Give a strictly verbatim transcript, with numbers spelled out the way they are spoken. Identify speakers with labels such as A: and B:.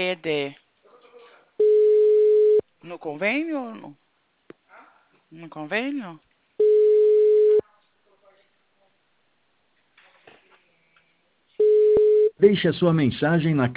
A: sede no convênio ou no, no convênio?
B: Deixe a sua mensagem na